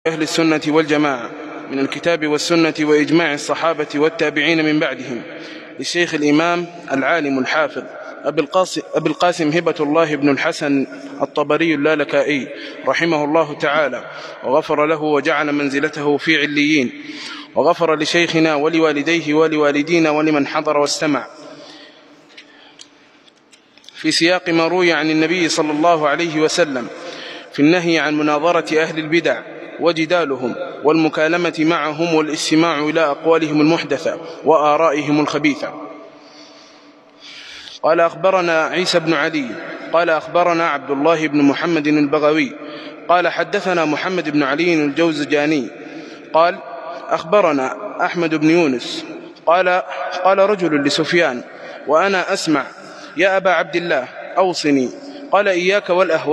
أهل السنة والجماعة من الكتاب والسنة وإجماع الصحابة والتابعين من بعدهم، للشيخ الإمام العالم الحافظ أبي القاسم هبة الله بن الحسن الطبري اللالكائي رحمه الله تعالى، وغفر له وجعل منزلته في عليين، وغفر لشيخنا ولوالديه ولوالدينا ولمن حضر واستمع، في سياق ما روي عن النبي صلى الله عليه وسلم في النهي عن مناظرة أهل البدع وجدالهم والمكالمة معهم والاستماع إلى أقوالهم المحدثة وآرائهم الخبيثة. قال أخبرنا عيسى بن علي قال أخبرنا عبد الله بن محمد البغوي قال حدثنا محمد بن علي الجوزجاني قال أخبرنا أحمد بن يونس قال رجل لسفيان وأنا أسمع: يا أبا عبد الله أوصني. قال إياك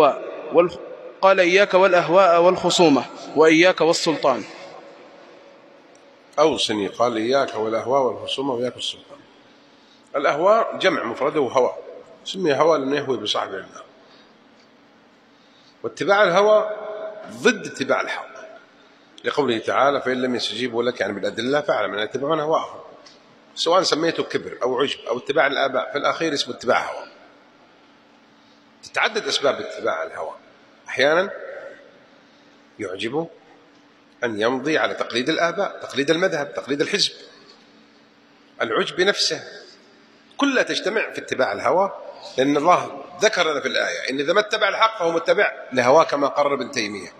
والأهواء والخصومة وإياك والسلطان. أوصني، قال إياك والأهواء والخصومة وإياك والسلطان. الأهواء جمع مفرده هوى، سمي هوى لأنه يهوي بصاحب النار، واتباع الهوى ضد اتباع الحق، لقوله تعالى: فإن لم يستجيبوا لك يعني بالأدلة فاعلم أن يتبعون هواهم، سواء سميته كبر أو عجب أو اتباع الآباء، في الأخير اسمه اتباع هوى. تتعدد أسباب اتباع الهوى، أحيانا يعجبه أن يمضي على تقليد الآباء، تقليد المذهب، تقليد الحزب، العجب بنفسه، كلها تجتمع في اتباع الهوى، لأن الله ذكر لنا في الآية إن إذا ما اتبع الحق فهو متبع لهواه كما قرر ابن تيمية.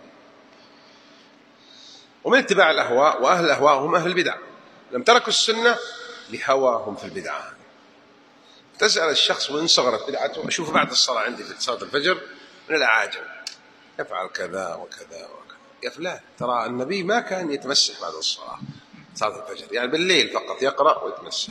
ومن اتباع الأهواء، وأهل الأهواء هم أهل البدع، لم تركوا السنة لهواهم في البدعة. تسأل الشخص وإن صغرت بدعته، أشوف بعد الصلاة عندي في صلاة الفجر من الأعاجم يفعل كذا وكذا وكذا. يا فلان، ترى النبي ما كان يتمسح بعد الصلاة، صلاة الفجر، يعني بالليل فقط يقرأ ويتمسح.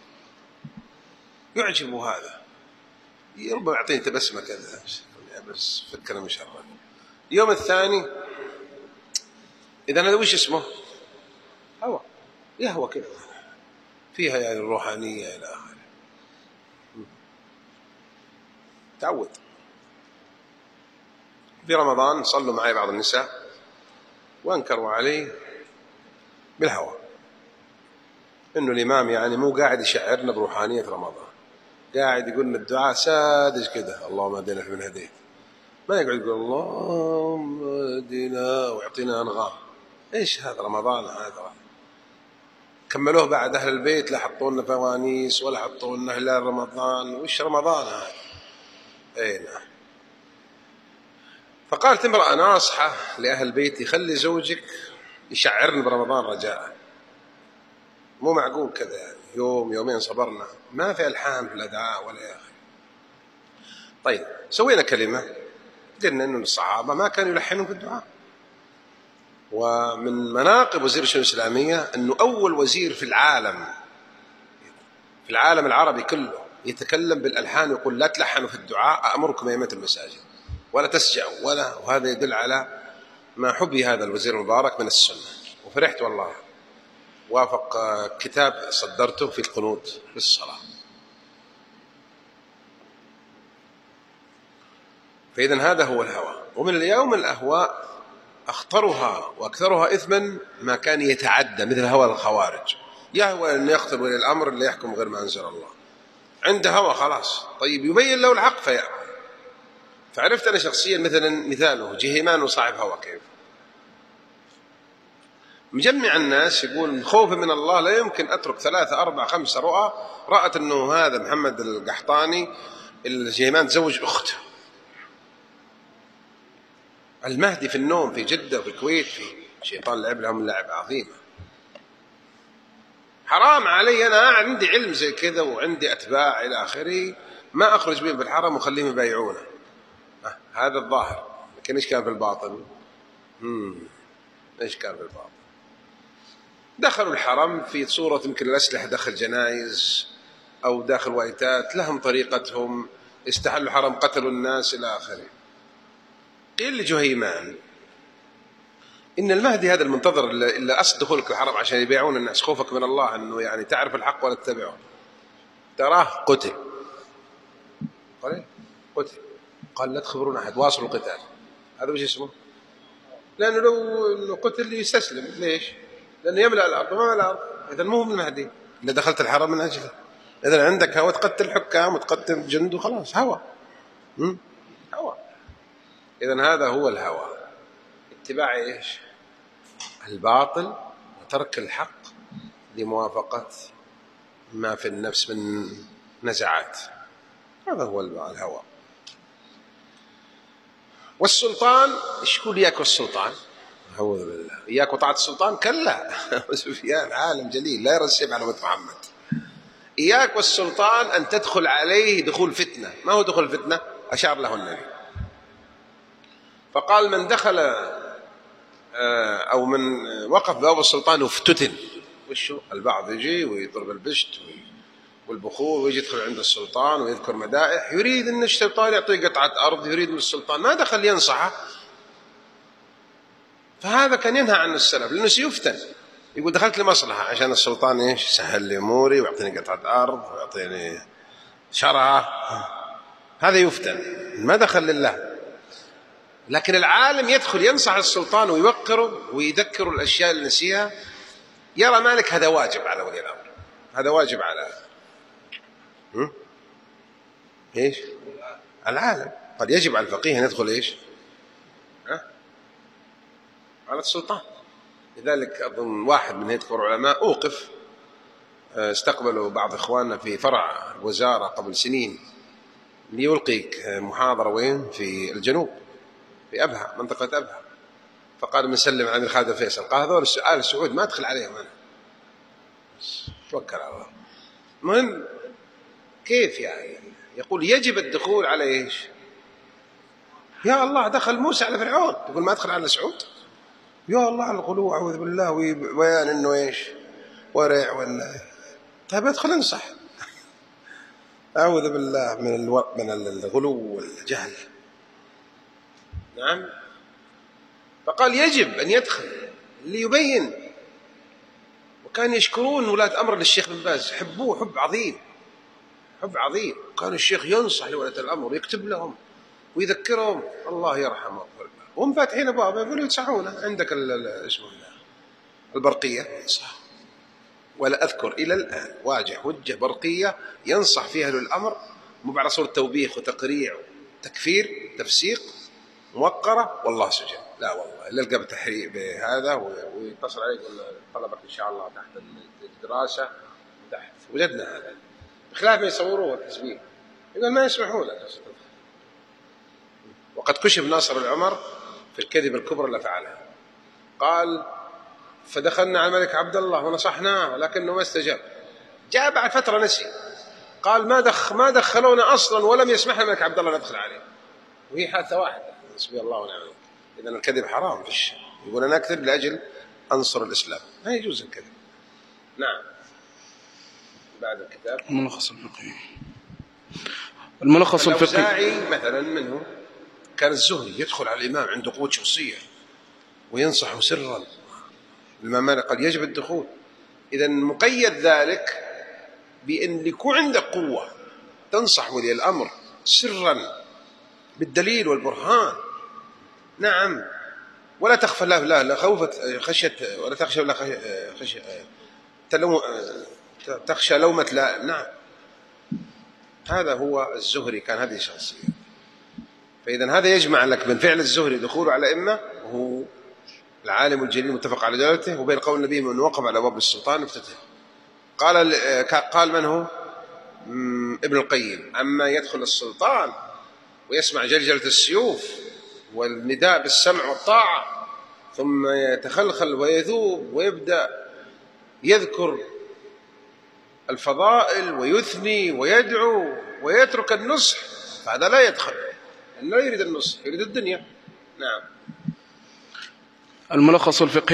يعجب هذا، ربما يعطيني تبسمة كذا بس فكرة مشرد. يوم الثاني إذا هذا وش اسمه؟ هوى، يهوى كذا فيها يعني الروحانية إلى آخره، تعود. في رمضان صلوا معي بعض النساء وانكروا عليه بالهوى إنه الإمام يعني مو قاعد يشعرنا بروحانية رمضان، قاعد يقول لنا الدعاء ساذج كده: اللهم اهدنا فيمن هديت، ما يقعد يقول اللهم اهدنا ويعطينا أنغام. إيش هذا رمضان هذا؟ كملوه بعد أهل البيت، لا حطوا لنا فوانيس ولا حطوا لنا هلال رمضان. وش رمضان هذا؟ أي نعم. فقالت امرأة ناصحة لأهل البيت: يخلي زوجك يشعرنا برمضان رجاء، مو معقول كذا يعني يوم يومين صبرنا، ما في ألحان في الأدعاء ولا يا أخي. طيب سوينا كلمة، قلنا إنه الصحابة ما كانوا يلحنون في الدعاء، ومن مناقب وزير الشؤون الإسلامية أنه أول وزير في العالم العربي كله يتكلم بالألحان، ويقول: لا تلحنوا في الدعاء، أمركم أئمة المساجد ولا تسجعوا وهذا يدل على ما حبي هذا الوزير المبارك من السنة. وفرحت والله، وافق كتاب صدرته في القنوت بالصلاة. فإذن هذا هو الهوى. ومن اليوم الأهواء أخطرها وأكثرها إثما ما كان يتعدى، مثل هوى الخوارج، يهوى أن يخطر إلى الأمر اللي يحكم غير ما أنزل الله، عنده هوى خلاص. طيب يبين له الحق فيأبى. فعرفت أنا شخصيا مثاله جهيمان وصاحب هوى، كيف مجمع الناس يقول: من خوفي من الله لا يمكن أترك 3 4 5 رؤى رأت أنه هذا محمد القحطاني الجهيمان تزوج أخته، المهدي في النوم في جدة وفي الكويت، في شيطان لعب لهم لعب عظيمة. حرام علي، أنا عندي علم زي كذا وعندي أتباع إلى آخره، ما أخرج بهم بالحرم وخليهم يبايعونه. هذا الظاهر، لكن إيش كان في الباطن؟ إيش كان في الباطن؟ دخلوا الحرم في صورة يمكن الأسلحة داخل جنائز أو داخل وايتات، لهم طريقتهم، استحلوا الحرم، قتلوا الناس إلى آخره. قيل لجهيمان إن المهدي هذا المنتظر اللي أصل دخولك الحرم عشان يبيعون الناس، خوفك من الله أنه يعني تعرف الحق ولا تتبعه، تراه قتل. قال لا تخبرون أحد، واصلوا القتال. هذا وش اسمه؟ لأنه لو قتل يستسلم. ليش؟ لأنه يملأ الأرض وما ملأ الأرض. إذا مو من المهدي اللي دخلت الحرم من أجله. إذا عندك هوى تقتل حكام وتقتل جند وخلاص. هوى هوى. إذا هذا هو الهوى، اتباع إيش؟ الباطل وترك الحق لموافقة ما في النفس من نزعات. هذا هو الهوى. والسلطان ايش يقول؟ إياك والسلطان، أعوذ بالله، إياك وطاعة السلطان؟ كلا. سفيان عالم جليل لا يرى السيف على وجه محمد. إياك والسلطان أن تدخل عليه دخول فتنة. ما هو دخول فتنة؟ أشار له النبي فقال من دخل أو من وقف باب السلطان وافتتن. وشو؟ البعض يجي ويضرب البشت والبخور ويجي يدخل عند السلطان ويذكر مدائح، يريد أن السلطان يعطيه قطعة أرض، يريد من السلطان ما دخل ينصحه. فهذا كان ينهى عنه السلف لأنه سيفتن. يقول دخلت لمصلحة عشان السلطان إيش؟ سهل لي أموري ويعطيني قطعة أرض ويعطيني شرعة. هذا يفتن، ما دخل لله. لكن العالم يدخل ينصح السلطان ويوقره ويذكره الأشياء اللي نسيها. يرى مالك هذا واجب على ولي الأمر، هذا واجب على إيش؟ العالم. قد يجب على الفقيه أن يدخل إيش؟ على السلطان. لذلك أظن واحد من هيئة كبار العلماء أوقف، استقبلوا بعض إخواننا في فرع الوزارة قبل سنين ليلقي محاضرة وين؟ في الجنوب، في أبها، منطقة أبها. فقال بنسلم على خالد الفيصل. قال هذول آل السعود ما أدخل عليهم أنا، توكل على الله. المهم كيف يعني؟ يقول يجب الدخول على إيش؟ يا الله دخل موسى على فرعون، يقول ما أدخل على سعود؟ يا الله على الغلو، أعوذ بالله، وبيان إنه إيش؟ ورع ولا. طيب أدخل انصح. أعوذ بالله من الغلو والجهل. نعم. فقال يجب أن يدخل ليبين. وكان يشكرون ولاة أمر للشيخ بن باز، حبوه حب عظيم، حب عظيم. كان الشيخ ينصح لولاة الأمر ويكتب لهم ويذكرهم الله يرحمه، وهم فاتحين أبواب يقولوا يدفعونه. عندك اسمه البرقية صح، ولا أذكر إلى الآن واجه حجة برقية ينصح فيها للأمر، مو بعد صورة توبيخ وتقريع وتكفير تفسيق موقرة والله سجن. لا والله إلا لقى بتحريق بهذا ويتصل عليك يقول طلبك إن شاء الله تحت الدراسة تحت. وجدنا هذا بخلاف ما يصوروه الحزبين، يقول ما يسمحوا لك. وقد كشف ناصر العمر في الكذب الكبرى اللي فعلها. قال فدخلنا على الملك عبد الله ونصحناه لكنه ما استجاب. جاء بعد فترة نسي، قال ما دخلونا أصلا ولم يسمح الملك عبد الله ندخل عليه. وهي حادثة واحدة. حسبي الله ونعم الوكيل. إذا الكذب حرام في الشيء. يقول أنا أكذب لأجل أنصر الإسلام، ما يجوز الكذب. نعم. بعد الكتاب الملخص الفقهي. الملخص الفقهي الأوزاعي مثلا منه كان الزهري يدخل على الإمام عنده قوة شخصية وينصحه سرا. الإمام مالك قال يجب الدخول. إذا مقيد ذلك بأن يكون عندك قوة تنصح ولي الأمر سرا بالدليل والبرهان. نعم. ولا تخفى لا خوفة خشية، ولا تخشى ولا خشية تخشى لومة لا. نعم. هذا هو الزهري، كان هذه الشخصية. فإذا هذا يجمع لك بين فعل الزهري دخوله على إمة وهو العالم الجليل متفق على جلالته، وبين قول النبي من وقف على باب السلطان افتتح. قال من هو؟ ابن القيم. أما يدخل السلطان ويسمع جلجلة السيوف والنداء بالسمع والطاعة ثم يتخلخل ويذوب ويبدأ يذكر الفضائل ويثني ويدعو ويترك النصح، فهذا لا يدخل، لا يريد النصح، يريد الدنيا. نعم. الملخص الفقهي.